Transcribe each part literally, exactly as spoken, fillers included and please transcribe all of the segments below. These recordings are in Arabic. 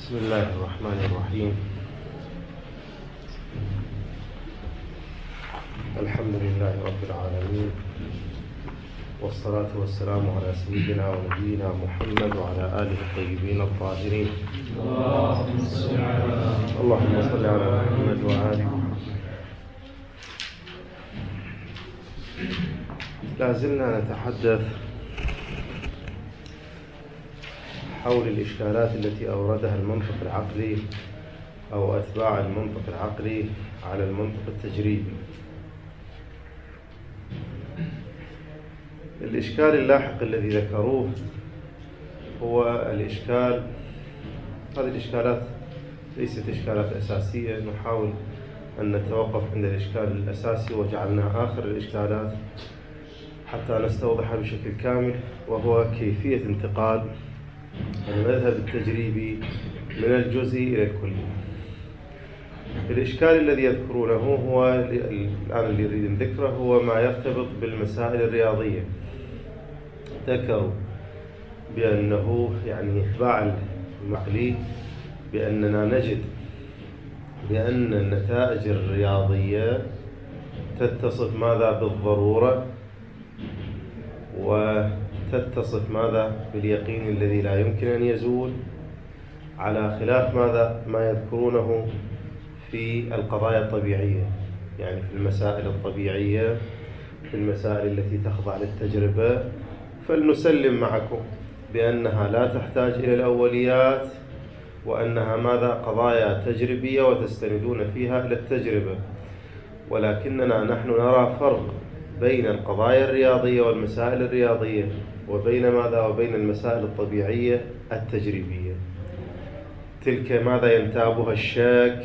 بسم الله الرحمن الرحيم. الحمد لله رب العالمين، والصلاة والسلام على سيدنا ونبينا محمد وعلى آله الطيبين الطاهرين. اللهم صل على محمد وآل محمد. لا زلنا نتحدث حول الإشكالات التي أوردها المنطق العقلي أو أتباع المنطق العقلي على المنطق التجريبي. الإشكال اللاحق الذي ذكروه هو الإشكال، هذه الإشكالات ليست إشكالات أساسية، نحاول أن نتوقف عند الإشكال الأساسي وجعلناه آخر الإشكالات حتى نستوضح بشكل كامل، وهو كيفية انتقال المذهب التجريبي من الجزئي إلى الكلي. الإشكال الذي يذكرونه هو الآن اللي يريد ذكره هو ما يرتبط بالمسائل الرياضية. ذكروا بأنه يعني إتباع المعقلي بأننا نجد بأن النتائج الرياضية تتصف ماذا بالضرورة وتتصف ماذا باليقين الذي لا يمكن أن يزول، على خلاف ماذا ما يذكرونه في القضايا الطبيعية، يعني في المسائل الطبيعية، في المسائل التي تخضع للتجربة. فلنسلم معكم بأنها لا تحتاج إلى الأوليات، وأنها ماذا قضايا تجريبية وتستندون فيها إلى التجربة، ولكننا نحن نرى فرق بين القضايا الرياضية والمسائل الرياضية وبين ماذا وبين المسائل الطبيعية التجريبية. تلك ماذا ينتابها الشك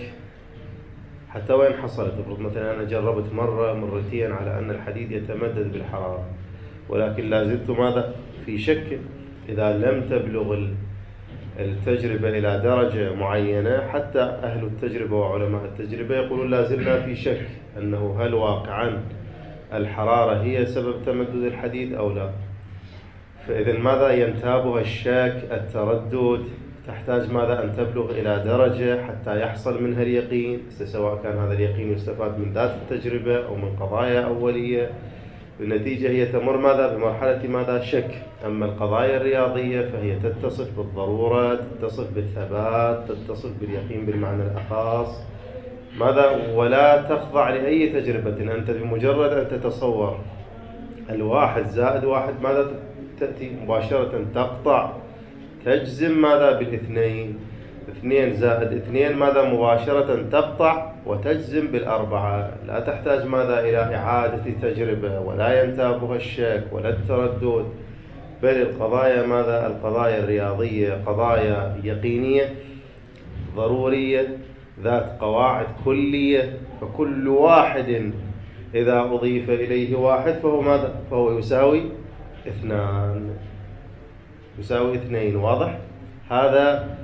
حتى وإن حصلت. افرض مثلا أنا جربت مرة مرتين على أن الحديد يتمدد بالحرارة، ولكن لا زلت ماذا في شك. إذا لم تبلغ التجربة إلى درجة معينة، حتى أهل التجربة وعلماء التجربة يقولون لا زلنا في شك أنه هل واقعا الحرارة هي سبب تمدد الحديد أو لا. فإذا ماذا ينتابها الشك التردد، تحتاج ماذا أن تبلغ إلى درجة حتى يحصل منها اليقين، سواء كان هذا اليقين يستفاد من ذات التجربة أو من قضايا أولية. بالنتيجة هي تمر ماذا بمرحلة ماذا شك. أما القضايا الرياضية فهي تتصف بالضرورة، تتصف بالثبات، تتصف باليقين بالمعنى الأخص ماذا، ولا تخضع لأي تجربة. أنت بمجرد أن تتصور الواحد زائد واحد ماذا تأتي مباشرة تقطع تجزم ماذا بالاثنين، اثنين زائد اثنين ماذا مباشرة تقطع وتجزم بالأربعة. لا تحتاج ماذا إلى إعادة تجربة، ولا ينتابها الشك ولا التردد. بل القضايا ماذا القضايا الرياضية قضايا يقينية ضرورية ذات قواعد كلية، فكل واحد إذا أضيف إليه واحد فهو ماذا فهو يساوي اثنان، يساوي اثنين. واضح؟ هذا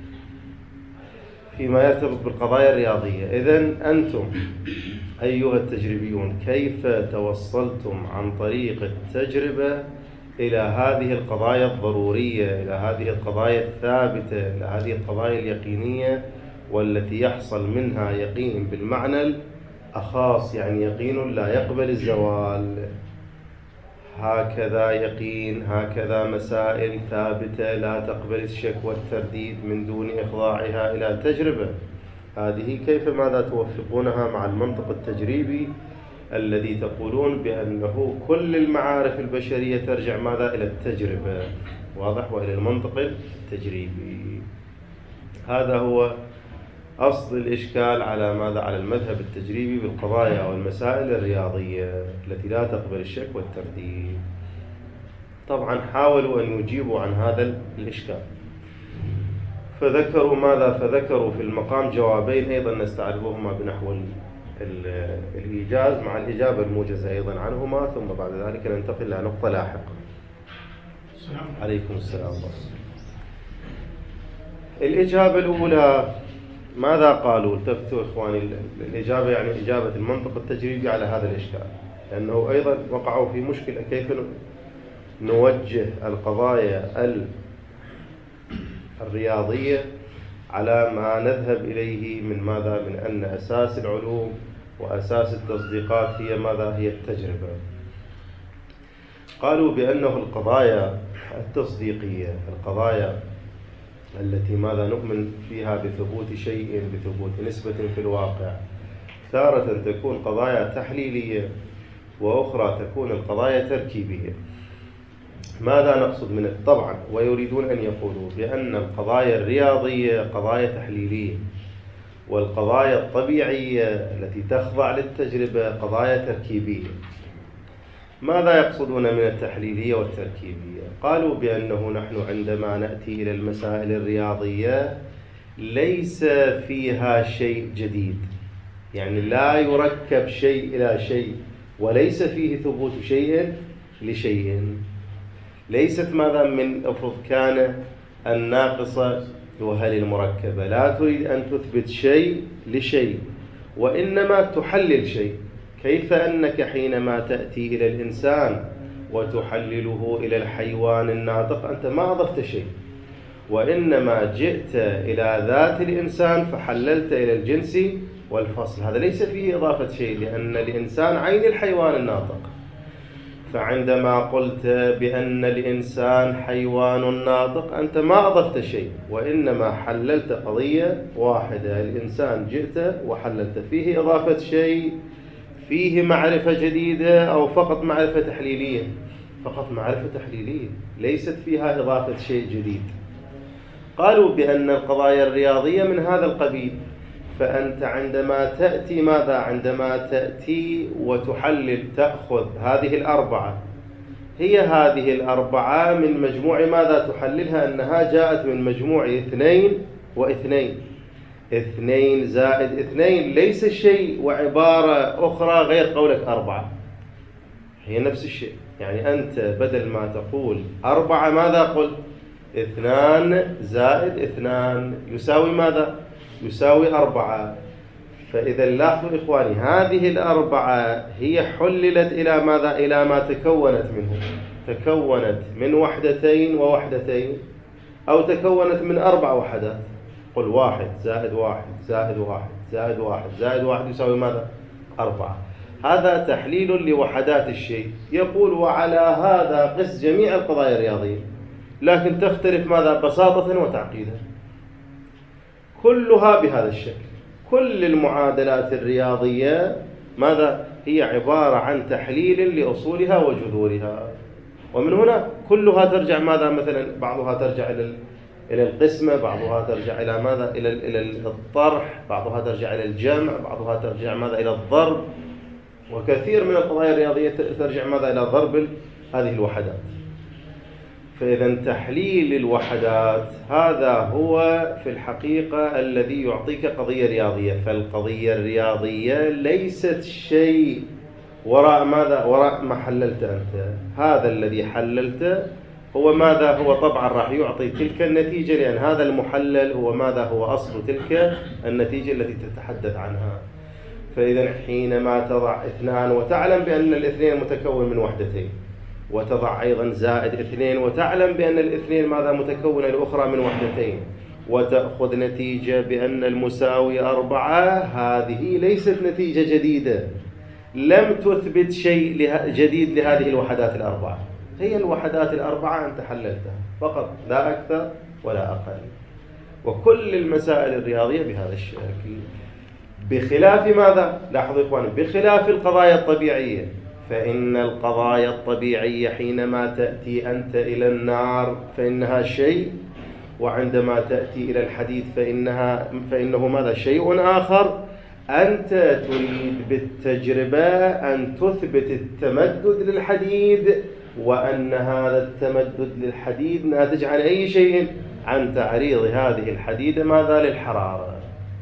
فيما يرتبط بالقضايا الرياضية. إذن أنتم أيها التجريبيون كيف توصلتم عن طريق التجربة إلى هذه القضايا الضرورية، إلى هذه القضايا الثابتة، إلى هذه القضايا اليقينية والتي يحصل منها يقين بالمعنى الأخص، يعني يقين لا يقبل الزوال. هكذا يقين، هكذا مسائل ثابتة لا تقبل الشك والترديد من دون إخضاعها إلى التجربة. هذه كيف ماذا توفقونها مع المنطق التجريبي الذي تقولون بأنه كل المعارف البشرية ترجع ماذا إلى التجربة. واضح؟ وإلى المنطق التجريبي. هذا هو أصل الإشكال على ماذا على المذهب التجريبي بالقضايا والمسائل الرياضية التي لا تقبل الشك والترديد. طبعا حاولوا أن يجيبوا عن هذا الإشكال، فذكروا ماذا فذكروا في المقام جوابين أيضا نستعرضهما بنحو الإيجاز مع الإجابة الموجزة أيضا عنهما، ثم بعد ذلك ننتقل إلى نقطة لاحقة. عليكم السلام ورحمة الله. الإجابة الأولى ماذا قالوا؟ التفتوا إخواني، الإجابة يعني إجابة المنطق التجريبي على هذا الإشكال، لأنه أيضا وقعوا في مشكلة كيف نوجه القضايا الرياضية على ما نذهب إليه من ماذا؟ من أن أساس العلوم وأساس التصديقات هي ماذا؟ هي التجربة. قالوا بأنه القضايا التصديقية، القضايا التي ماذا نؤمن فيها بثبوت شيء، بثبوت نسبة في الواقع، تارة تكون قضايا تحليلية وأخرى تكون القضايا تركيبية. ماذا نقصد من طبعا ويريدون أن يقولوا بأن القضايا الرياضية قضايا تحليلية، والقضايا الطبيعية التي تخضع للتجربة قضايا تركيبية. ماذا يقصدون من التحليلية والتركيبية؟ قالوا بأنه نحن عندما نأتي إلى المسائل الرياضية ليس فيها شيء جديد، يعني لا يركب شيء إلى شيء، وليس فيه ثبوت شيء لشيء. ليست ماذا من أفرض كان الناقصة وهل المركبة، لا تريد أن تثبت شيء لشيء وإنما تحلل شيء. كيف أنك حينما تأتي إلى الإنسان وتحلله إلى الحيوان الناطق أنت ما أضفت شيء، وإنما جئت إلى ذات الإنسان فحللت إلى الجنس والفصل. هذا ليس فيه إضافة شيء، لأن الإنسان عين الحيوان الناطق. فعندما قلت بأن الإنسان حيوان ناطق أنت ما أضفت شيء، وإنما حللت قضية واحدة. الإنسان جئت وحللت، فيه إضافة شيء، فيه معرفة جديدة، أو فقط معرفة تحليلية؟ فقط معرفة تحليلية، ليست فيها إضافة شيء جديد. قالوا بأن القضايا الرياضية من هذا القبيل. فأنت عندما تأتي ماذا؟ عندما تأتي وتحلل تأخذ هذه الأربعة، هي هذه الأربعة من مجموع ماذا تحللها؟ أنها جاءت من مجموع اثنين واثنين، اثنين زائد اثنين ليس شيء، وعبارة أخرى غير قولك أربعة، هي نفس الشيء. يعني أنت بدل ما تقول أربعة ماذا قل؟ اثنان زائد اثنان يساوي ماذا؟ يساوي أربعة. فإذا لاحظوا إخواني، هذه الأربعة هي حللت إلى ماذا؟ إلى ما تكونت منه. تكونت من وحدتين ووحدتين، أو تكونت من أربع وحدات. قل واحد زائد واحد زائد واحد زائد واحد زائد واحد يساوي ماذا؟ أربعة. هذا تحليل لوحدات الشيء. يقول وعلى هذا قس جميع القضايا الرياضية، لكن تختلف ماذا؟ بساطة وتعقيدا، كلها بهذا الشكل. كل المعادلات الرياضية ماذا؟ هي عبارة عن تحليل لأصولها وجذورها. ومن هنا كلها ترجع ماذا؟ مثلا بعضها ترجع إلى إلى القسمة، بعضها ترجع إلى ماذا؟ إلى إلى الطرح، بعضها ترجع إلى الجمع، بعضها ترجع ماذا؟ إلى الضرب. وكثير من القضايا الرياضية ترجع ماذا؟ إلى ضرب هذه الوحدات. فإذا تحليل الوحدات هذا هو في الحقيقة الذي يعطيك قضية رياضية. فالقضية الرياضية ليست شيء وراء ماذا؟ وراء ما حللت أنت. هذا الذي حللته هو ماذا؟ هو طبعا راح يعطي تلك النتيجة، لأن هذا المحلل هو ماذا؟ هو أصل تلك النتيجة التي تتحدث عنها. فإذا حينما تضع اثنان وتعلم بأن الاثنين متكون من وحدتين، وتضع أيضا زائد اثنين وتعلم بأن الاثنين ماذا؟ متكونة الأخرى من وحدتين، وتأخذ نتيجة بأن المساوي أربعة، هذه ليست نتيجة جديدة، لم تثبت شيء جديد لهذه الوحدات الأربعة. هي الوحدات الأربعة أنت حللتها فقط، لا أكثر ولا أقل. وكل المسائل الرياضية بهذا الشكل، بخلاف ماذا؟ لاحظوا إخواني، بخلاف القضايا الطبيعية. فإن القضايا الطبيعية حينما تأتي أنت إلى النار فإنها شيء، وعندما تأتي إلى الحديد فإنها فإنه ماذا؟ شيء آخر. أنت تريد بالتجربة أن تثبت التمدد للحديد، وأن هذا التمدد للحديد ناتج عن أي شيء؟ عن تعريض هذه الحديدة ماذا؟ للحرارة.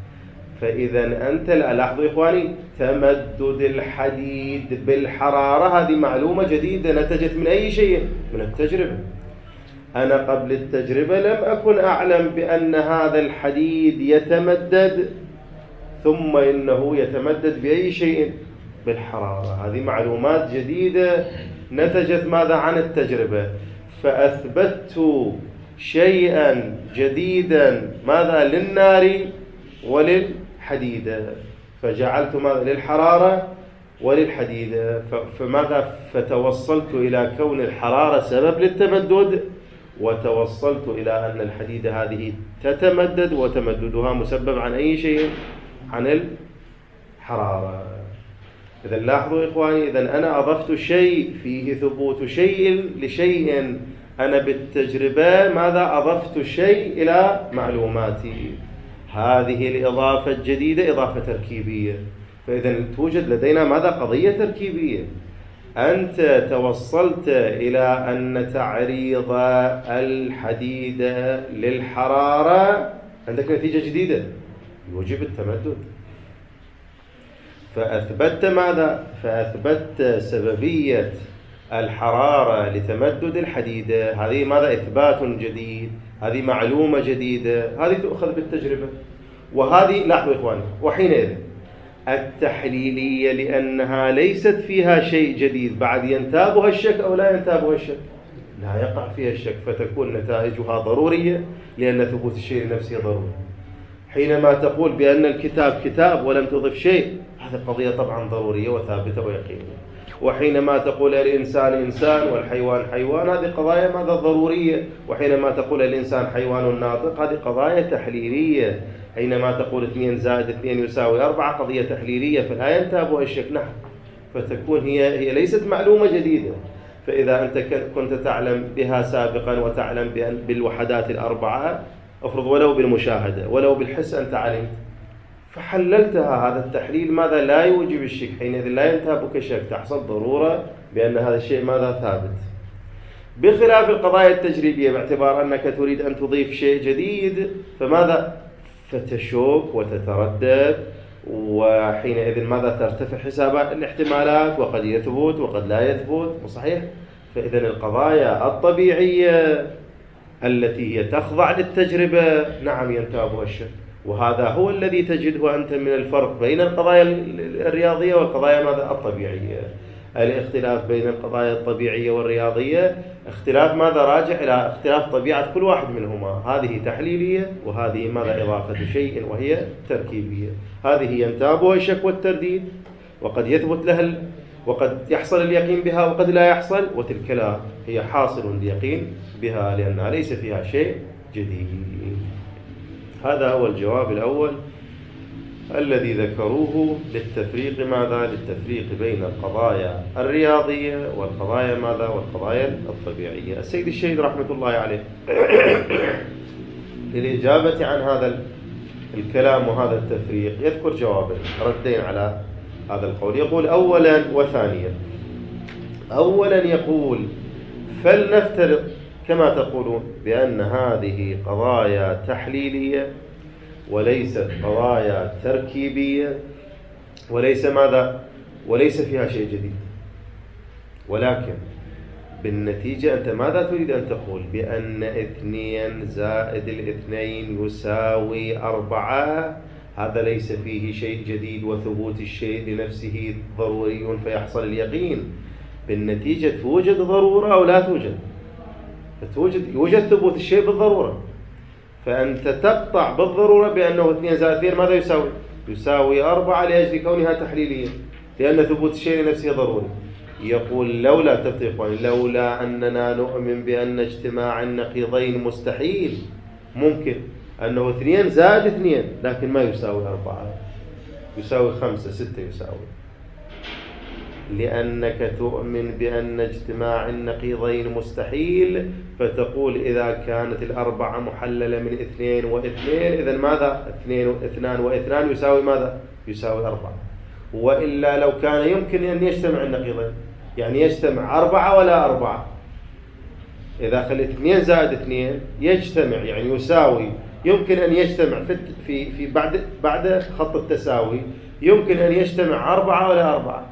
فإذا أنت لاحظوا إخواني، تمدد الحديد بالحرارة هذه معلومة جديدة نتجت من أي شيء؟ من التجربة. أنا قبل التجربة لم أكن أعلم بأن هذا الحديد يتمدد، ثم إنه يتمدد بأي شيء؟ بالحرارة. هذه معلومات جديدة نتجت ماذا؟ عن التجربة. فأثبتت شيئا جديدا ماذا للنار وللحديد، فجعلت ماذا للحرارة وللحديد، فماذا فتوصلت إلى كون الحرارة سبب للتمدد، وتوصلت إلى أن الحديد هذه تتمدد، وتمددها مسبب عن أي شيء؟ عن الحرارة. إذا لاحظوا إخواني، إذا أنا أضفت شيء فيه ثبوت شيء لشيء، أنا بالتجربة ماذا أضفت شيء إلى معلوماتي. هذه الإضافة الجديدة إضافة تركيبية، فإذا توجد لدينا ماذا؟ قضية تركيبية. أنت توصلت إلى أن تعريض الحديد للحرارة عندك نتيجة جديدة يوجب التمدد، فأثبتت ماذا؟ فأثبتت سببية الحرارة لتمدد الحديد. هذه ماذا؟ إثبات جديد، هذه معلومة جديدة، هذه تؤخذ بالتجربة. وهذه لاحظوا إخواني، وحينئذ التحليلية لأنها ليست فيها شيء جديد بعد ينتابها الشك أو لا ينتابها الشك؟ لا يقع فيها الشك، فتكون نتائجها ضرورية لأن ثبوت الشيء لنفسه ضروري. حينما تقول بأن الكتاب كتاب ولم تضف شيء، هذه قضية طبعا ضرورية وثابتة ويقينية. وحينما تقول الإنسان إنسان والحيوان حيوان، هذه قضايا ماذا؟ ضرورية. وحينما تقول الإنسان حيوان ناطق، هذه قضايا تحليلية. حينما تقول اثنين زائد اثنين يساوي أربعة، قضية تحليلية فلا ينتابها الشك. نعم، فتكون هي هي ليست معلومة جديدة. فإذا أنت كنت تعلم بها سابقا وتعلم بالوحدات الأربعة، افرض ولو بالمشاهدة ولو بالحس أنت علمت فحللتها، هذا التحليل ماذا؟ لا يوجب الشك، حينئذ لا ينتابك الشك، تحصل ضرورة بأن هذا الشيء ماذا؟ ثابت. بخلاف القضايا التجريبية، باعتبار أنك تريد أن تضيف شيء جديد فماذا؟ فتشك وتتردد، وحينئذ ماذا؟ ترتفع حسابات الاحتمالات، وقد يثبت وقد لا يثبت، صحيح؟ فإذا القضايا الطبيعية التي هي تخضع للتجربة نعم ينتابها الشك. وهذا هو الذي تجده أنت من الفرق بين القضايا الرياضية والقضايا ماذا؟ الطبيعية. الاختلاف بين القضايا الطبيعية والرياضية اختلاف ماذا؟ راجع إلى اختلاف طبيعة كل واحد منهما. هذه تحليلية وهذه ماذا؟ إضافة شيء وهي تركيبية. هذه ينتابها الشك والترديد، وقد يثبت لها وقد يحصل اليقين بها وقد لا يحصل، وتلك لا هي حاصل اليقين بها لأنها ليس فيها شيء جديد. هذا هو الجواب الأول الذي ذكروه للتفريق ماذا؟ للتفريق بين القضايا الرياضية والقضايا ماذا؟ والقضايا الطبيعية. السيد الشهيد رحمة الله عليه للإجابة عن هذا الكلام وهذا التفريق يذكر جوابين ردين على هذا القول. يقول أولا وثانيا. أولا يقول فلنفترض كما تقولون بأن هذه قضايا تحليلية وليست قضايا تركيبية، وليس ماذا؟ وليس فيها شيء جديد، ولكن بالنتيجة أنت ماذا تريد أن تقول؟ بأن اثنين زائد الاثنين يساوي أربعة، هذا ليس فيه شيء جديد، وثبوت الشيء لنفسه ضروري فيحصل اليقين. بالنتيجة توجد ضرورة أو لا توجد؟ فتوجد يوجد ثبوت الشيء بالضرورة، فأنت تقطع بالضرورة بأنه اثنين زائد اثنين ماذا يساوي؟ يساوي أربعة لأجل كونها تحليلية، لأن ثبوت الشيء لنفسه ضروري. يقول لولا تفريقون لولا أننا نؤمن بأن اجتماع النقيضين مستحيل، ممكن أنه اثنين زائد اثنين لكن ما يساوي أربعة، يساوي خمسة ستة يساوي، لأنك تؤمن بأن اجتماع النقيضين مستحيل، فتقول إذا كانت الأربعة محللة من اثنين واثنين إذن ماذا؟ اثنين واثنان واثنان يساوي ماذا؟ يساوي أربعة. وإلا لو كان يمكن أن يجتمع النقيضين، يعني يجتمع أربعة ولا أربعة، إذا خليت اثنين زائد اثنين يجتمع يعني يساوي، يمكن أن يجتمع في في في بعد بعد خط التساوي يمكن أن يجتمع أربعة ولا أربعة،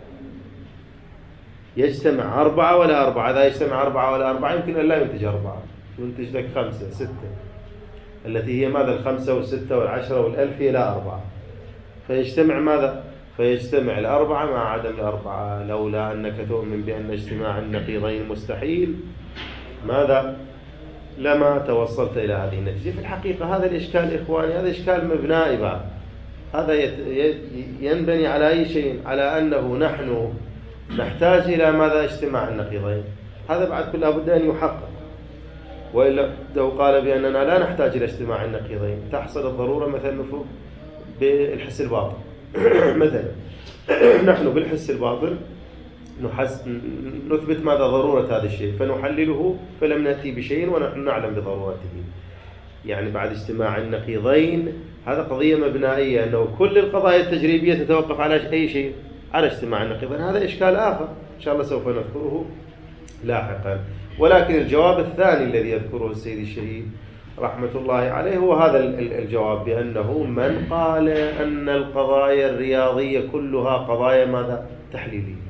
يجتمع أربعة ولا أربعة. إذا يجتمع أربعة ولا أربعة يمكن أن لا ينتج أربعة، ينتج لك خمسة ستة، التي هي ماذا؟ الخمسة والستة والعشرة والألف هي لا أربعة، فيجتمع ماذا؟ فيجتمع الأربعة مع عدم الأربعة. لولا أنك تؤمن بأن اجتماع النقيضين مستحيل ماذا؟ لما توصلت إلى هذه النتيجة. في الحقيقة هذا الإشكال إخواني هذا إشكال مبنائي بعد، هذا ينبني على أي شيء؟ على أنه نحن نحتاج إلى ماذا؟ اجتماع النقيضين. هذا بعد كل لابد أن يحقق، وإلا لو قال بأننا لا نحتاج إلى اجتماع النقيضين تحصل الضرورة مثلا بالحس الباطن. مثلا نحن بالحس الباطن نحس نثبت ماذا؟ ضرورة هذا الشيء، فنحلله فلم نأتي بشيء ونحن نعلم بضرورته. يعني بعد اجتماع النقيضين هذا قضية مبنائية، أنه كل القضايا التجريبية تتوقف على أي شيء؟ على اجتماع النقيضين. هذا إشكال آخر إن شاء الله سوف نذكره لاحقا. ولكن الجواب الثاني الذي يذكره السيد الشهيد رحمة الله عليه هو هذا الجواب، بأنه من قال أن القضايا الرياضية كلها قضايا ماذا؟ تحليلية.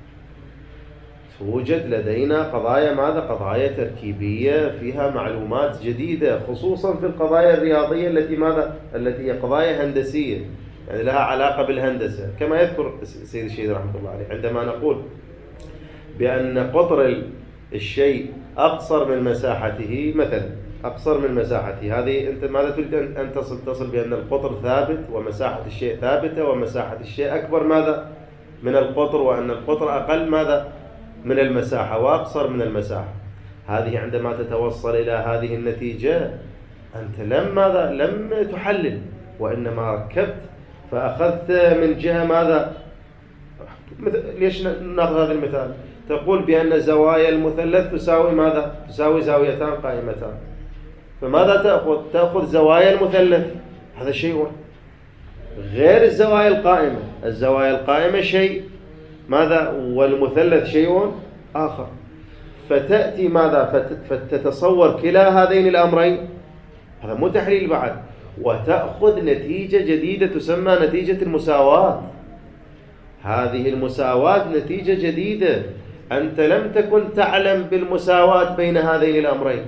توجد لدينا قضايا ماذا؟ قضايا تركيبية فيها معلومات جديدة، خصوصا في القضايا الرياضية التي ماذا؟ التي هي قضايا هندسية، يعني لها علاقة بالهندسة، كما يذكر السيد الشهيد رحمة الله عليه عندما نقول بأن قطر الشيء أقصر من مساحته، مثلا أقصر من مساحته، هذه أنت ماذا تريد أن تصل؟ تصل بأن القطر ثابت ومساحة الشيء ثابتة ومساحة الشيء أكبر ماذا؟ من القطر، وأن القطر أقل ماذا؟ من المساحة وأقصر من المساحة. هذه عندما تتوصل إلى هذه النتيجة أنت لم ماذا؟ لم تحلل، وإنما ركبت فأخذت من جهة ماذا؟ ليش نأخذ هذا المثال؟ تقول بأن زوايا المثلث تساوي ماذا؟ تساوي زاويتان قائمتان. فماذا تأخذ؟ تأخذ زوايا المثلث، هذا شيء غير الزوايا القائمة. الزوايا القائمة شيء ماذا؟ والمثلث شيء آخر. فتأتي ماذا؟ فتتصور كلا هذين الأمرين، هذا مو تحليل بعد، وتأخذ نتيجة جديدة تسمى نتيجة المساواة. هذه المساواة نتيجة جديدة، أنت لم تكن تعلم بالمساواة بين هذين الأمرين،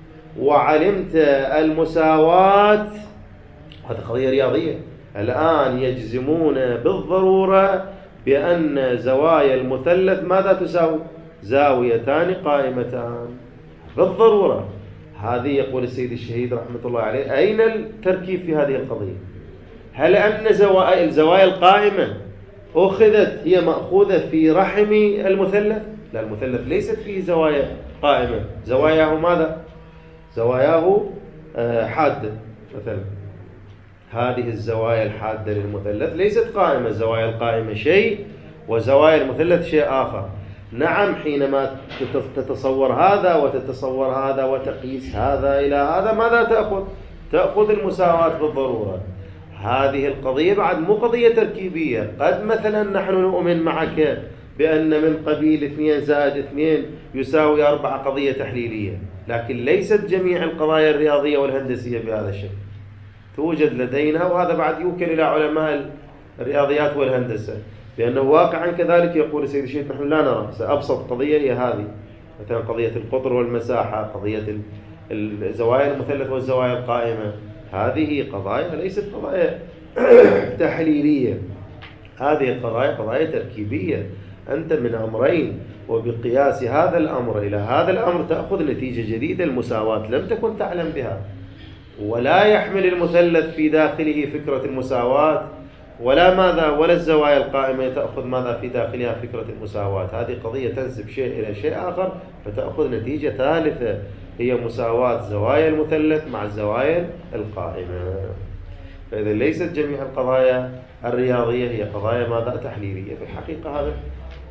وعلمت المساواة. هذه قضية رياضية. الآن يجزمون بالضرورة بأن زوايا المثلث ماذا تساوي؟ زاويتان قائمتان بالضرورة. هذه يقول السيد الشهيد رحمة الله عليه أين التركيب في هذه القضية؟ هل أن الزوايا القائمة أخذت هي مأخوذة في رحم المثلث؟ لا، المثلث ليست فيه زوايا قائمة، زواياه ماذا؟ زواياه حادة مثلا. هذه الزوايا الحادة للمثلث ليست قائمة، الزوايا القائمة شيء وزوايا المثلث شيء آخر. نعم، حينما تتصور هذا وتتصور هذا وتقيس هذا إلى هذا ماذا تأخذ؟ تأخذ المساواة بالضرورة. هذه القضية بعد مو قضية تركيبية. قد مثلا نحن نؤمن معك بأن من قبيل اثنين زائد اثنين يساوي أربعة قضية تحليلية، لكن ليست جميع القضايا الرياضية والهندسية بهذا الشكل. توجد لدينا، وهذا بعد يوكل إلى علماء الرياضيات والهندسة، بأنه واقعا كذلك يقول السيد الشهيد نحن لا نرى. أبسط قضية هي هذه، مثلا قضية القطر والمساحة، قضية الزوايا المثلث والزوايا القائمة، هذه قضايا ليست قضايا تحليلية، هذه القضايا قضايا تركيبية. أنت من أمرين، وبقياس هذا الأمر إلى هذا الأمر تأخذ نتيجة جديدة، المساواة لم تكن تعلم بها. ولا يحمل المثلث في داخله فكرة المساواة، ولا ماذا ولا الزوايا القائمة تأخذ ماذا في داخلها فكرة المساواة. هذه قضية تنسب شيء إلى شيء آخر فتأخذ نتيجة ثالثة هي مساواة زوايا المثلث مع الزوايا القائمة. فإذا ليست جميع القضايا الرياضية هي قضايا ماذا؟ تحليلية. في الحقيقة هذا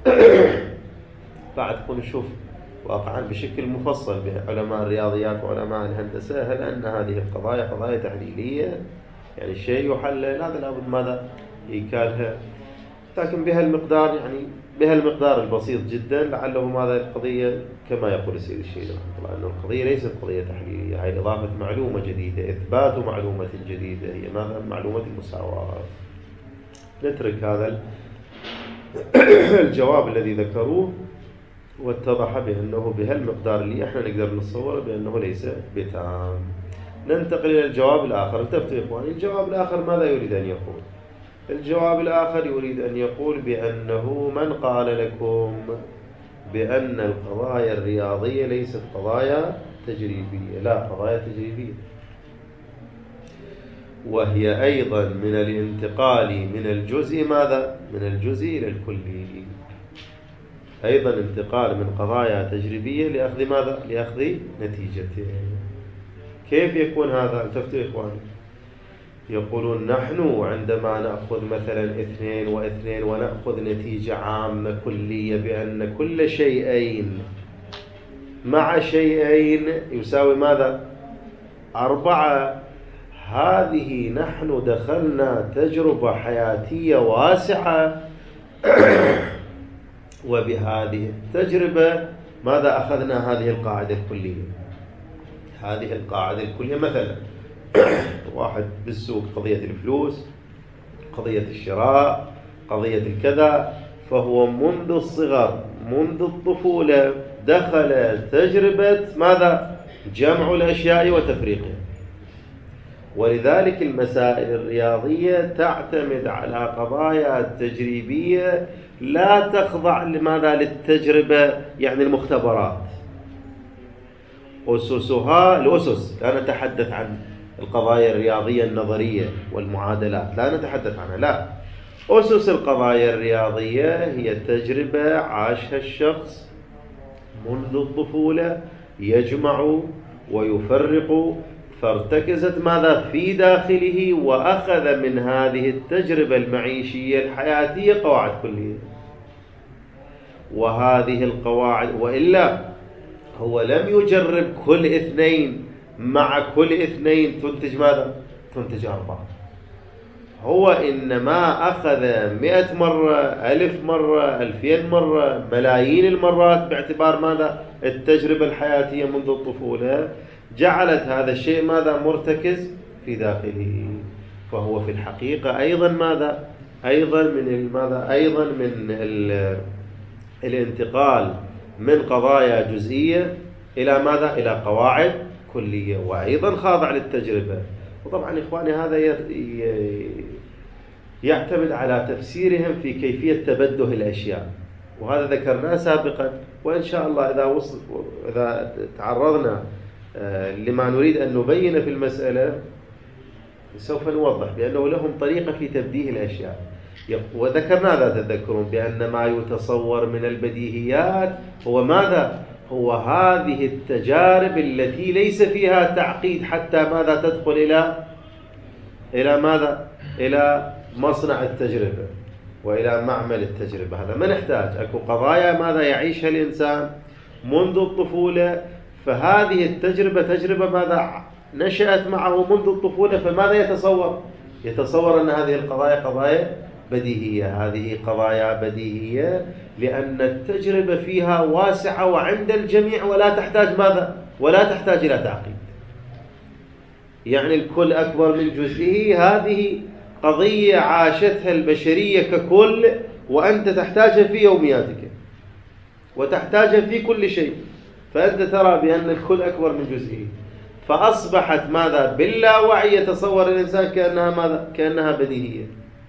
بعد كون نشوف واقعا بشكل مفصل بعلماء الرياضيات وعلماء الهندسة هل أن هذه القضايا قضايا تحليلية، يعني شيء يحلل، هذا لابد ماذا؟ إيكالها، لكن بهالمقدار، يعني بهالمقدار البسيط جدا، لعله ماذا القضية كما يقول السيد الشهيد رحمه الله أن القضية ليست قضية تحليلية، هي إضافة معلومة جديدة، إثبات معلومة جديدة، هي ماذا؟ معلومة المساواة. نترك هذا الجواب الذي ذكروه، واتضح بأنه بهالمقدار اللي احنا نقدر نتصوره بأنه ليس بتام. ننتقل إلى الجواب الآخر. التفتوا يا إخواني، الجواب الآخر ماذا يريد أن يقول؟ الجواب الآخر يريد أن يقول بأنه من قال لكم بأن القضايا الرياضية ليست قضايا تجريبية، لا قضايا تجريبية. وهي أيضا من الانتقال من الجزء ماذا؟ من الجزء إلى الكلي، أيضا انتقال من قضايا تجريبية لأخذ ماذا؟ لأخذ نتيجته. كيف يكون هذا؟ التفتوا إخواني، يقولون نحن عندما نأخذ مثلا اثنين واثنين ونأخذ نتيجة عامة كلية بأن كل شيئين مع شيئين يساوي ماذا؟ أربعة، هذه نحن دخلنا تجربة حياتية واسعة وبهذه التجربة ماذا أخذنا؟ هذه القاعدة الكلية. هذه القاعدة الكلية مثلا واحد بالسوق قضية الفلوس، قضية الشراء، قضية الكذا، فهو منذ الصغر منذ الطفولة دخل تجربة ماذا؟ جمع الأشياء وتفريقها. ولذلك المسائل الرياضية تعتمد على قضايا تجريبية لا تخضع لماذا؟ للتجربة، يعني المختبرات. أسسها الأسس، لا نتحدث عن القضايا الرياضية النظرية والمعادلات، لا نتحدث عنها، لا. أسس القضايا الرياضية هي تجربة عاشها الشخص منذ الطفولة، يجمع ويفرق، فارتكزت ماذا؟ في داخله، وأخذ من هذه التجربة المعيشية الحياتية قواعد كلية. وهذه القواعد، وإلا هو لم يجرب كل اثنين مع كل اثنين تنتج ماذا؟ تنتج أربعة. هو إنما أخذ مئة مرة، ألف مرة، ألفين مرة، ملايين المرات باعتبار ماذا؟ التجربة الحياتية منذ الطفولة، جعلت هذا الشيء ماذا؟ مرتكز في داخله. فهو في الحقيقة أيضا ماذا؟ أيضا من ماذا؟ أيضا من الانتقال من قضايا جزئية إلى ماذا؟ إلى قواعد كلية، وأيضا خاضع للتجربة. وطبعا إخواني هذا يعتمد على تفسيرهم في كيفية تبده الأشياء، وهذا ذكرناه سابقا. وإن شاء الله إذا وصل إذا تعرضنا لما نريد أن نبين في المسألة سوف نوضح بأنه لهم طريقة في تبديه الأشياء. وذكرنا هذا تذكرون بأن ما يتصور من البديهيات هو ماذا؟ هو هذه التجارب التي ليس فيها تعقيد حتى ماذا؟ تدخل إلى إلى ماذا؟ إلى مصنع التجربة وإلى معمل التجربة. هذا ما نحتاج. أكو قضايا ماذا؟ يعيشها الإنسان منذ الطفولة، فهذه التجربة تجربة ماذا؟ نشأت معه منذ الطفولة، فماذا يتصور؟ يتصور أن هذه القضايا قضايا بديهية. هذه قضايا بديهية لأن التجربة فيها واسعة وعند الجميع ولا تحتاج ماذا؟ ولا تحتاج إلى تعقيد. يعني الكل أكبر من جزئه، هذه قضية عاشتها البشرية ككل، وأنت تحتاجها في يومياتك وتحتاجها في كل شيء، فأنت ترى بأن الكل أكبر من جزئه، فأصبحت ماذا؟ باللاوعي يتصور الإنسان كأنها ماذا؟ كأنها بديهية.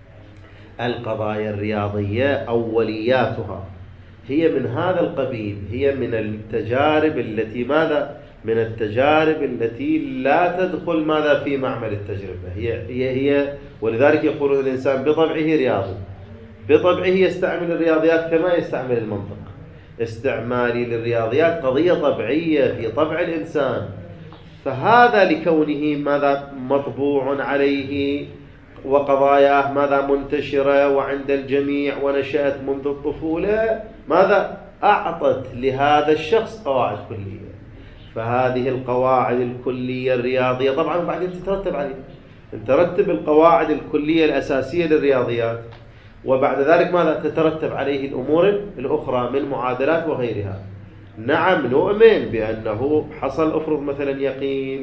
القضايا الرياضية أولياتها هي من هذا القبيل، هي من التجارب التي ماذا؟ من التجارب التي لا تدخل ماذا؟ في معمل التجربة. هي هي هي ولذلك يقول الإنسان بطبعه رياضي، بطبعه يستعمل الرياضيات كما يستعمل المنطق. استعمالي للرياضيات قضية طبيعية في طبع الإنسان، فهذا لكونه ماذا؟ مطبوع عليه، وقضاياه ماذا؟ منتشرة وعند الجميع ونشأت منذ الطفولة، ماذا؟ أعطت لهذا الشخص قواعد كلية. فهذه القواعد الكلية الرياضية طبعا بعدين تترتب عليها، ترتب القواعد الكلية الأساسية للرياضيات، وبعد ذلك ماذا؟ تترتب عليه الأمور الأخرى من معادلات وغيرها. نعم نؤمن بأنه حصل أفرض مثلا يقين،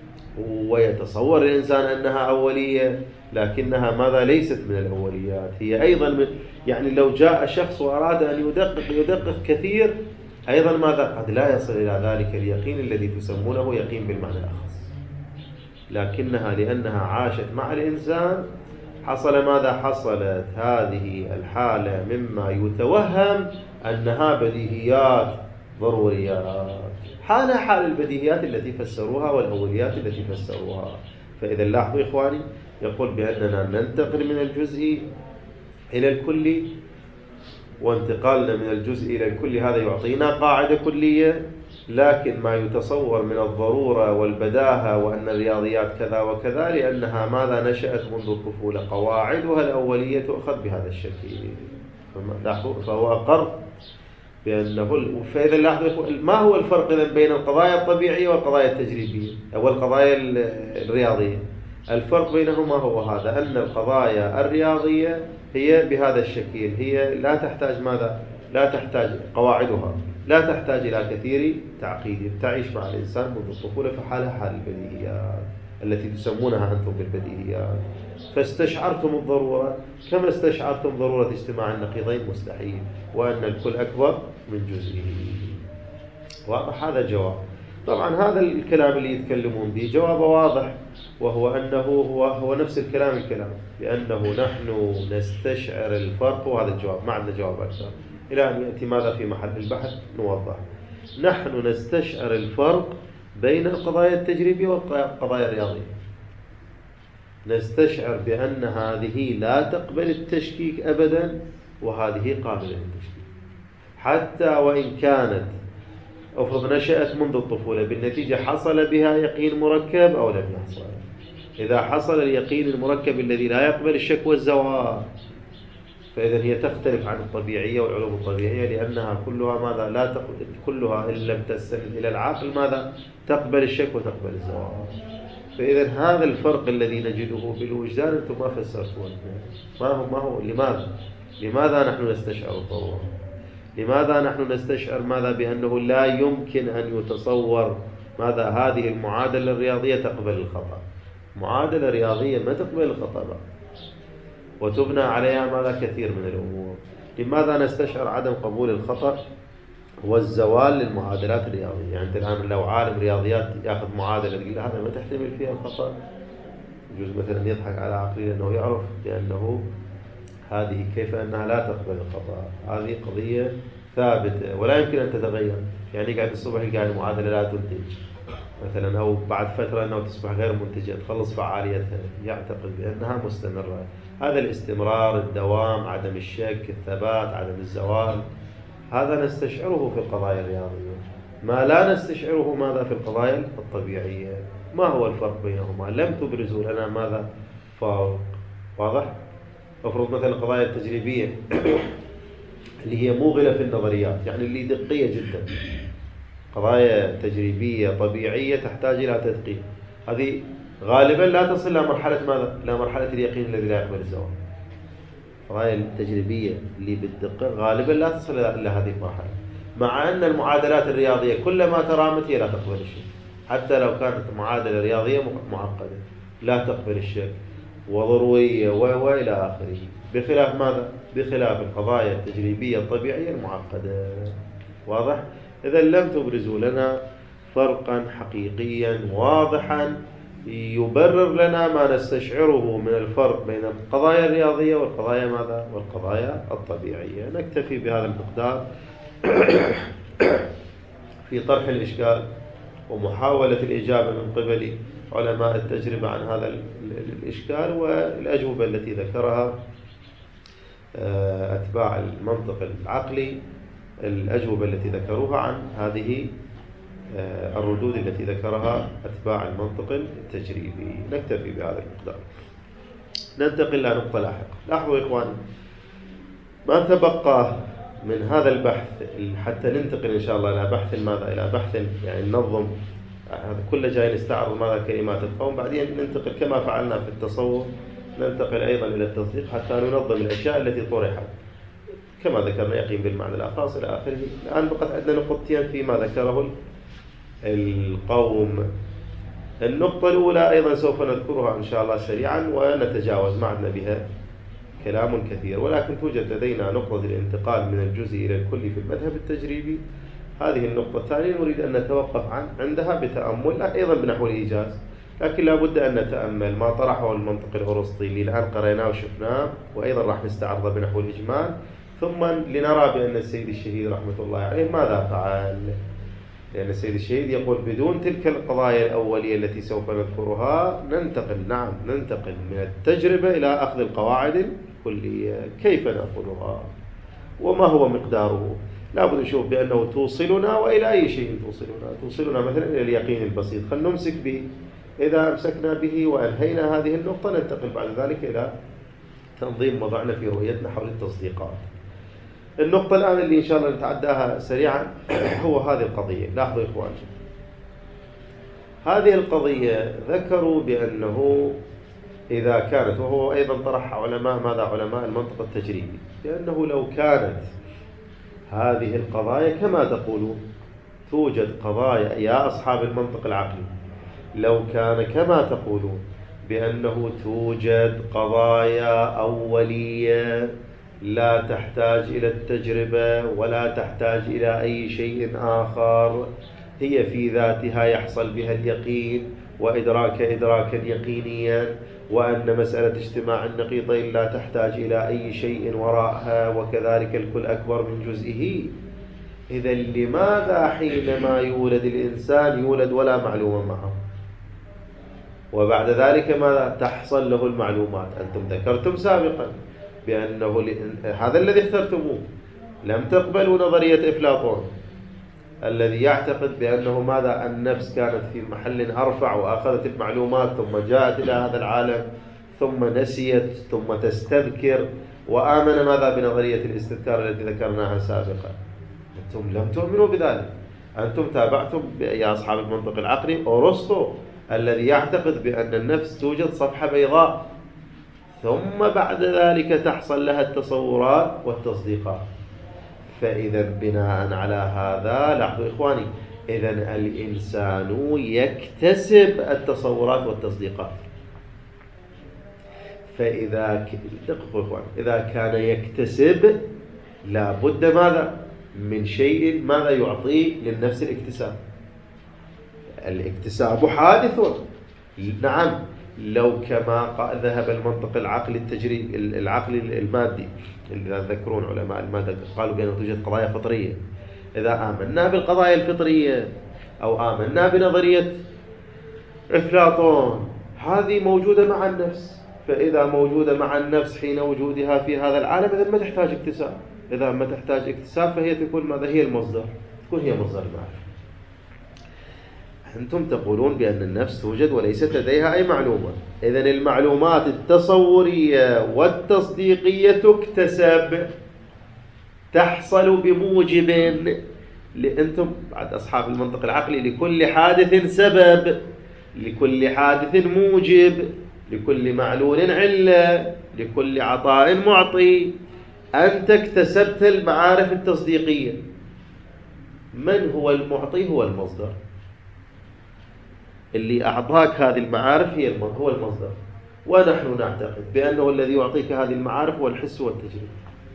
ويتصور الإنسان أنها أولية، لكنها ماذا؟ ليست من الأوليات. هي أيضا من يعني لو جاء شخص وأراد أن يدقق يدقق كثير، أيضا ماذا؟ قد لا يصل إلى ذلك اليقين الذي تسمونه يقين بالمعنى الأخص، لكنها لأنها عاشت مع الإنسان حصل ماذا؟ حصلت هذه الحالة مما يتوهم أنها بديهيات ضروريات، حالها حال البديهيات التي فسروها والأوليات التي فسروها. فإذا لاحظوا إخواني، يقول بأننا ننتقل من الجزء إلى الكلي، وانتقالنا من الجزء إلى الكلي هذا يعطينا قاعدة كلية، لكن ما يتصور من الضرورة والبداهة وأن الرياضيات كذا وكذا لأنها ماذا نشأت منذ الطفولة، قواعدها الأولية تؤخذ بهذا الشكل. فهو أقر بأنه. فإذا لاحظوا ما هو الفرق إذن بين القضايا الطبيعية والقضايا التجريبية أو القضايا الرياضية؟ الفرق بينهما هو هذا، أن القضايا الرياضية هي بهذا الشكل، هي لا تحتاج ماذا؟ لا تحتاج قواعدها لا تحتاج إلى كثير تعقيد، تعيش مع الإنسان منذ الطفولة، فحالها حال البديهيات التي تسمونها أنتم بالبديهيات. فاستشعرتم الضرورة كما استشعرتم ضرورة اجتماع النقيضين مستحيل، وأن الكل أكبر من جزئه. واضح هذا الجواب. طبعا هذا الكلام اللي يتكلمون به جواب واضح، وهو أنه هو, هو نفس الكلام الكلام بأنه نحن نستشعر الفرق، وهذا الجواب ما عندنا جواب أكثر إلى أن يأتي ماذا في محل البحث نوضح. نحن نستشعر الفرق بين القضايا التجريبية والقضايا الرياضية، نستشعر بأن هذه لا تقبل التشكيك أبدا وهذه قابلة للتشكيك، حتى وإن كانت أفرض نشأت منذ الطفولة، بالنتيجة حصل بها يقين مركب أو لم يحصل. إذا حصل اليقين المركب الذي لا يقبل الشك والزوال، فإذا هي تختلف عن الطبيعية والعلوم الطبيعية، لأنها كلها ماذا لا تقبل، كلها إن لم تستند إلى العقل ماذا تقبل الشك وتقبل الزوال. فإذا هذا الفرق الذي نجده في الوجدان أنتم ما فسرتوه. ما هو ما هو لماذا؟ لماذا نحن نستشعر الضرورة؟ لماذا نحن نستشعر ماذا بأنه لا يمكن أن يتصور ماذا هذه المعادلة الرياضية تقبل الخطأ؟ معادلة رياضية ما تقبل الخطأ بقى. وتبنى عليها ماذا كثير من الأمور. لماذا نستشعر عدم قبول الخطأ والزوال للمعادلات الرياضية؟ يعني أنت الآن لو عالم رياضيات يأخذ معادلة تقول هذا ما تحتمل فيها الخطأ، يجوز مثلا يضحك على عقلي لأنه يعرف بأنه هذه كيف أنها لا تقبل الخطأ. هذه قضية ثابتة ولا يمكن أن تتغير. يعني قاعد الصبح قاعد المعادلة لا تنتج مثلا، أو بعد فترة أنه تصبح غير منتجة تخلص فعاليتها، يعتقد بأنها مستمرة. هذا الاستمرار، الدوام، عدم الشك، الثبات، عدم الزوال، هذا نستشعره في القضايا الرياضية، ما لا نستشعره ماذا في القضايا الطبيعية. ما هو الفرق بينهما؟ لم تبرزوا لنا ماذا فرق واضح. أفرض مثلا القضايا التجريبية اللي هي موغلة في النظريات، يعني اللي دقية جدا، قضايا تجريبية طبيعية تحتاج إلى تدقيق، هذه غالبا لا تصل إلى مرحلة ماذا؟ إلى مرحلة اليقين الذي لا يقبل الزوال. القضايا التجريبية اللي بالدقة غالبا لا تصل إلى هذه المرحلة، مع أن المعادلات الرياضية كلما ترامت هي لا تقبل الشك، حتى لو كانت معادلة رياضية معقدة لا تقبل الشك وضروية وإلى آخره، بخلاف ماذا؟ بخلاف القضايا التجريبية الطبيعية المعقدة. واضح؟ إذا لم تبرزوا لنا فرقا حقيقيا واضحا يبرر لنا ما نستشعره من الفرق بين القضايا الرياضية والقضايا ماذا؟ والقضايا الطبيعية. نكتفي بهذا المقدار في طرح الإشكال ومحاولة الإجابة من قبل علماء التجربة عن هذا الإشكال، والأجوبة التي ذكرها أتباع المنطق العقلي، الأجوبة التي ذكروها عن هذه الردود التي ذكرها أتباع المنطق التجريبي. نكتفي بهذا المقدار. ننتقل إلى نقطة لاحقة. لاحظوا إخواني، ما تبقى من هذا البحث حتى ننتقل إن شاء الله إلى بحث ماذا؟ إلى بحث يعني ننظم هذا كله، جاي نستعرض ماذا كلمات القوم، بعدين ننتقل كما فعلنا في التصور، ننتقل أيضا إلى التطبيق حتى ننظم الأشياء التي طرحت كما ذكرنا، يقين بالمعنى الأخاص إلى آخره. الآن بقت عندنا نقطتين فيما ذكره القوم. النقطة الأولى أيضا سوف نذكرها إن شاء الله سريعا ونتجاوز، ما عندنا بها كلام كثير، ولكن توجد لدينا نقطة الانتقال من الجزء إلى الكل في المذهب التجريبي. هذه النقطة الثانية نريد أن نتوقف عن عندها بتأمل أيضا بنحو الإيجاز، لكن لا بد أن نتأمل ما طرحه المنطق الأرسطي اللي الآن قرأناه وشفناه، وأيضا راح نستعرضه بنحو الإجمال، ثم لنرى بأن السيد الشهيد رحمة الله عليه ماذا فعل. لأن السيد الشهيد يقول بدون تلك القضايا الأولية التي سوف نذكرها ننتقل نعم ننتقل من التجربة إلى أخذ القواعد الكلية. كيف نأخذها وما هو مقداره؟ لابد نشوف بأنه توصلنا وإلى أي شيء توصلنا. توصلنا مثلا إلى اليقين البسيط، خلينا نمسك به. إذا أمسكنا به وأنهينا هذه النقطة ننتقل بعد ذلك إلى تنظيم وضعنا في رؤيتنا حول التصديقات. النقطة الآن اللي إن شاء الله نتعداها سريعا هو هذه القضية. لاحظوا إخواني، هذه القضية ذكروا بأنه إذا كانت، وهو أيضا طرح علماء ماذا علماء المنطق التجريبي، بأنه لو كانت هذه القضايا كما تقولون، توجد قضايا يا أصحاب المنطق العقلي، لو كان كما تقولون بأنه توجد قضايا أولية لا تحتاج إلى التجربة ولا تحتاج إلى أي شيء آخر، هي في ذاتها يحصل بها اليقين وإدراك إدراكا يقينيا، وأن مسألة اجتماع النقيضين لا تحتاج إلى أي شيء وراءها، وكذلك الكل أكبر من جزئه. إذا لماذا حينما يولد الإنسان يولد ولا معلومة معه، وبعد ذلك ماذا تحصل له المعلومات؟ أنتم ذكرتم سابقا بأنه هذا الذي اخترتموه، لم تقبلوا نظرية أفلاطون الذي يعتقد بأنه ماذا النفس كانت في محل أرفع وأخذت المعلومات ثم جاءت إلى هذا العالم ثم نسيت ثم تستذكر، وآمن ماذا بنظرية الاستذكار التي ذكرناها سابقا. أنتم لم تؤمنوا بذلك، أنتم تابعتم يا أصحاب المنطق العقلي أرسطو الذي يعتقد بأن النفس توجد صفحة بيضاء ثم بعد ذلك تحصل لها التصورات والتصديقات. فإذا بناء على هذا لاحظوا إخواني، إذا الإنسان يكتسب التصورات والتصديقات. فإذا دققوا إخواني، إذا كان يكتسب لابد ماذا من شيء ماذا يعطيه للنفس الاكتساب. الاكتساب حادث، نعم، لو كما ذهب المنطق العقلي التجريبي العقلي المادي اللي يذكرون علماء المادة قالوا بأنه توجد قضايا فطرية. إذا آمنا بالقضايا الفطرية أو آمنا بنظرية أفلاطون هذه موجودة مع النفس، فإذا موجودة مع النفس حين وجودها في هذا العالم إذا ما تحتاج اكتساب. إذا ما تحتاج اكتساب فهي تكون ماذا هي المصدر، تكون هي مصدر المعرفة. أنتم تقولون بأن النفس توجد وليست لديها أي معلومة، إذن المعلومات التصورية والتصديقية تكتسب، تحصل بموجب. لأنتم بعد أصحاب المنطق العقلي لكل حادث سبب، لكل حادث موجب، لكل معلول علة، لكل عطاء معطي. أنت اكتسبت المعارف التصديقية، من هو المعطي؟ هو المصدر اللي أعطاك هذه المعارف، هي هو المصدر. ونحن نعتقد بأنه الذي يعطيك هذه المعارف هو الحس والتجربة.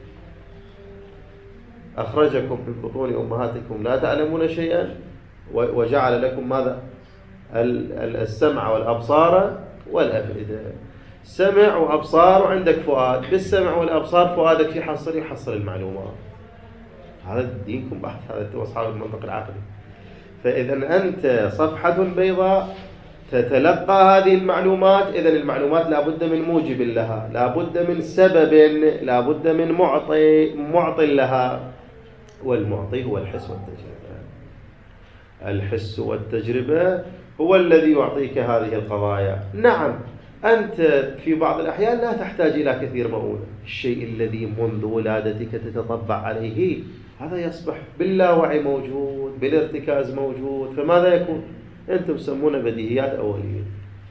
أخرجكم من بطون أمهاتكم لا تعلمون شيئا وجعل لكم ماذا السمع والأبصار والأفئدة. سمع وأبصار وعندك فؤاد، بالسمع والأبصار فؤادك يحصل يحصل المعلومات. هذا دينكم بحث، هذا أصحاب المنطق العقلي. فإذا أنت صفحة بيضاء تتلقى هذه المعلومات، إذا المعلومات لابد من موجب لها، لابد من سبب، لابد من معطي معطي لها، والمعطي هو الحس والتجربة. الحس والتجربة هو الذي يعطيك هذه القضايا. نعم، أنت في بعض الأحيان لا تحتاج إلى كثير مؤونة، الشيء الذي منذ ولادتك تتطبع عليه هذا يصبح باللاوعي موجود، بالارتكاز موجود، فماذا يكون؟ أنتم تسمونه بديهيات أولية،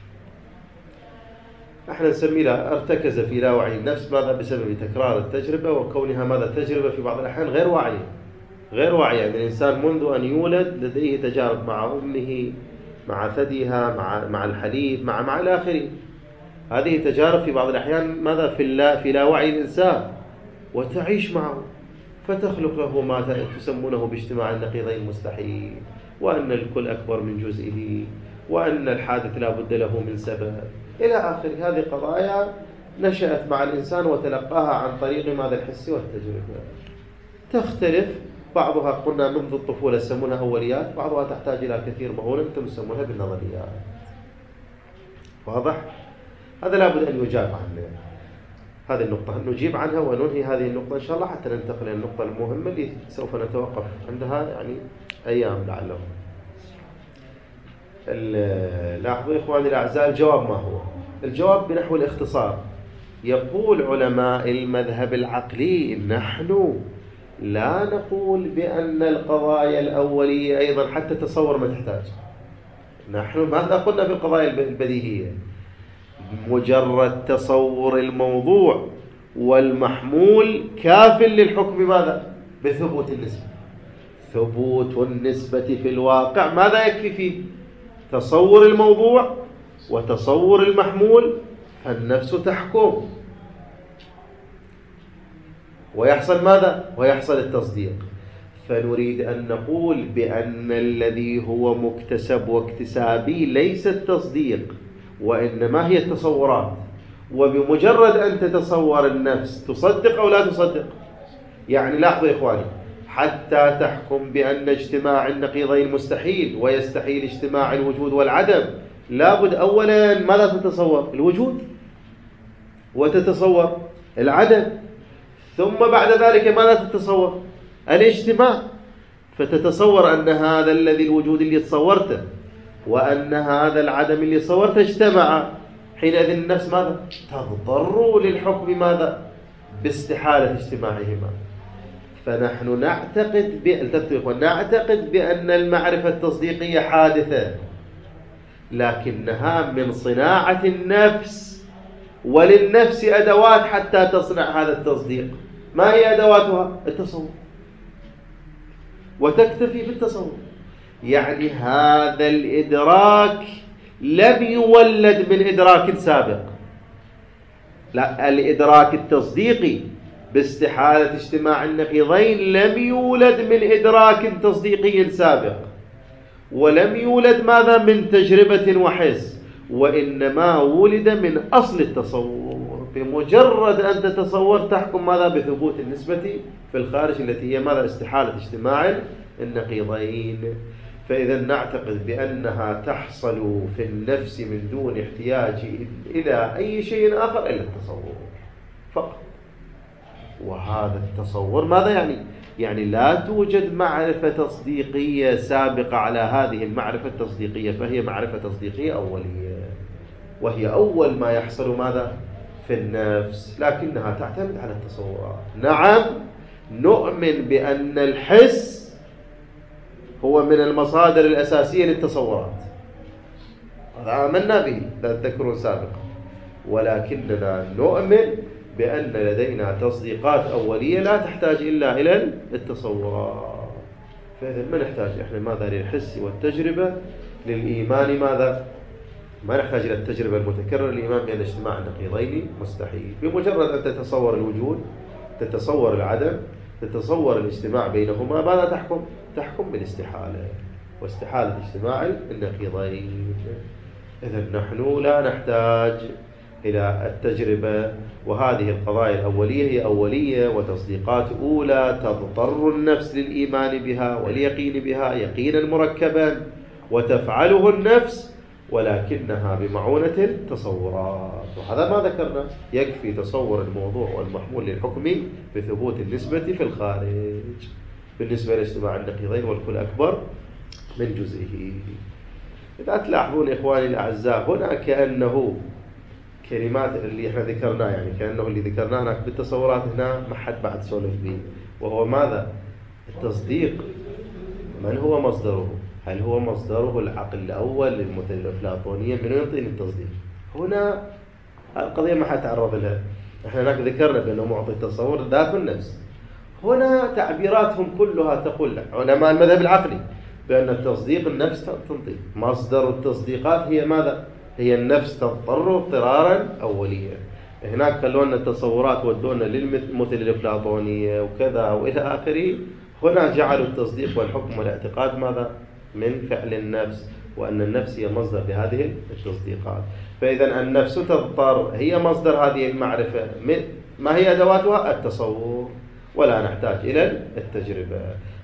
احنا نسميه لا ارتكز في لاوعي النفس. ماذا؟ بسبب تكرار التجربة وكونها ماذا تجربة في بعض الأحيان غير واعية، غير واعية. يعني الإنسان منذ أن يولد لديه تجارب مع أمه، مع ثديها، مع مع الحليب، مع مع الآخرين. هذه تجارب في بعض الأحيان ماذا في لا في لاوعي الإنسان، وتعيش معه، فتخلق له ما تسمونه باجتماع النقيضين المستحيل، وأن الكل أكبر من جزئه، وأن الحادث لا بد له من سبب إلى آخر. هذه قضايا نشأت مع الإنسان وتلقاها عن طريق ماذا الحس والتجربة. تختلف بعضها قلنا منذ الطفولة يسمونها أوليات، بعضها تحتاج إلى كثير مهولة أنتم تسمونها بالنظريات. واضح؟ هذا لابد أن يجاب عنه، هذه النقطة نجيب عنها وننهي هذه النقطة إن شاء الله حتى ننتقل إلى النقطة المهمة اللي سوف نتوقف عندها يعني أيام لعله. لاحظوا إخواني الأعزاء الجواب ما هو؟ الجواب بنحو الاختصار. يقول علماء المذهب العقلي نحن لا نقول بأن القضايا الأولية أيضا حتى تصور ما تحتاج. نحن ماذا قلنا في القضايا البديهية؟ مجرد تصور الموضوع والمحمول كاف للحكم ماذا؟ بثبوت النسبة. ثبوت النسبة في الواقع ماذا يكفي فيه؟ تصور الموضوع وتصور المحمول، فالنفس تحكم ويحصل ماذا؟ ويحصل التصديق. فنريد أن نقول بأن الذي هو مكتسب واكتسابي ليس التصديق وإنما هي التصورات. وبمجرد أن تتصور النفس تصدق أو لا تصدق. يعني لاحظوا يا إخواني، حتى تحكم بأن اجتماع النقيضين مستحيل ويستحيل اجتماع الوجود والعدم، لابد أولا ماذا تتصور؟ الوجود، وتتصور العدم، ثم بعد ذلك ماذا تتصور؟ الاجتماع. فتتصور أن هذا الذي الوجود اللي تصورته وأن هذا العدم اللي صورته اجتمع، حينئذ النفس ماذا؟ تضطر للحكم ماذا؟ باستحالة اجتماعهما. فنحن نعتقد ب... نعتقد بأن المعرفة التصديقية حادثة، لكنها من صناعة النفس، وللنفس أدوات حتى تصنع هذا التصديق. ما هي أدواتها؟ التصور، وتكتفي بالتصور. يعني هذا الإدراك لم يولد من إدراك سابق، لا، الإدراك التصديقي باستحالة اجتماع النقيضين لم يولد من إدراك تصديقي سابق، ولم يولد ماذا؟ من تجربة وحس، وإنما ولد من أصل التصور. بمجرد أن تتصور تحكم ماذا؟ بثبوت النسبة في الخارج التي هي ماذا؟ استحالة اجتماع النقيضين. فإذا نعتقد بأنها تحصل في النفس من دون احتياج إلى أي شيء آخر إلا التصور فقط. وهذا التصور ماذا يعني؟ يعني لا توجد معرفة تصديقية سابقة على هذه المعرفة التصديقية، فهي معرفة تصديقية أولية، وهي أول ما يحصل ماذا؟ في النفس، لكنها تعتمد على التصورات. نعم، نؤمن بأن الحس هو من المصادر الأساسية للتصورات، هذا آمنا به لا تذكرون سابقا، ولكننا نؤمن بأن لدينا تصديقات أولية لا تحتاج إلا إلى التصورات. فإذا ما نحتاج إحنا ماذا؟ للحس والتجربة. للإيمان ماذا؟ ما نحتاج إلى التجربة المتكررة. الإيمان بأن اجتماع النقيضين مستحيل. بمجرد أن تتصور الوجود، تتصور العدم، تتصور الاجتماع بينهما، ماذا تحكم؟ تحكم بالاستحالة، واستحالة اجتماع النقيضين. إذا نحن لا نحتاج إلى التجربة، وهذه القضايا الأولية هي أولية وتصديقات أولى تضطر النفس للإيمان بها واليقين بها يقينا مركبا، وتفعله النفس ولكنها بمعونة التصورات. وهذا ما ذكرنا، يكفي تصور الموضوع والمحمول للحكم بثبوت النسبة في الخارج بالنسبة لاجتماع النقيضين، والكل أكبر من جزئه. إذا تلاحظون إخواني الأعزاء، هنا كأنه كلمات اللي احنا ذكرناه، يعني كأنه اللي ذكرناه هناك بالتصورات هنا ما حد بعد سولف به، وهو ماذا؟ التصديق. من هو مصدره؟ هل هو مصدره العقل الأول للمثل الأفلاطونية؟ من يعطيني التصديق؟ هنا القضية ما حد تعرض لها. احنا هناك ذكرنا بأنه معطي التصور ذات النفس. هنا تعبيراتهم كلها تقول علماء المذهب العقلي بأن التصديق النفس تنطي. مصدر التصديقات هي ماذا؟ هي النفس تضطر اضطرارا أوليا. هناك خلونا التصورات ودونا للمثل الأفلاطونية وكذا وإلى آخره. هنا جعلوا التصديق والحكم والاعتقاد ماذا؟ من فعل النفس، وأن النفس هي مصدر لهذه التصديقات. فإذا النفس تضطر، هي مصدر هذه المعرفة. ما هي أدواتها؟ التصور، ولا نحتاج إلى التجربة.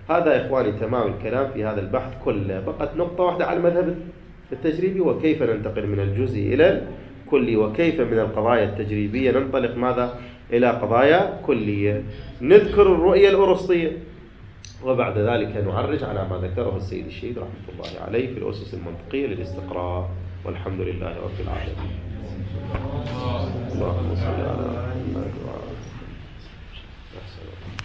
هذا يا إخواني تمام الكلام في هذا البحث كله. بقت نقطة واحدة على المذهب التجريبي، وكيف ننتقل من الجزء إلى الكلي، وكيف من القضايا التجريبية ننطلق ماذا إلى قضايا كلية. نذكر الرؤية الأرسطية، وبعد ذلك نعرج على ما ذكره السيد الشهيد رحمة الله عليه في الأسس المنطقية للاستقراء. والحمد لله رب العالمين. اللهم صل على محمد وعلى آله وصحبه.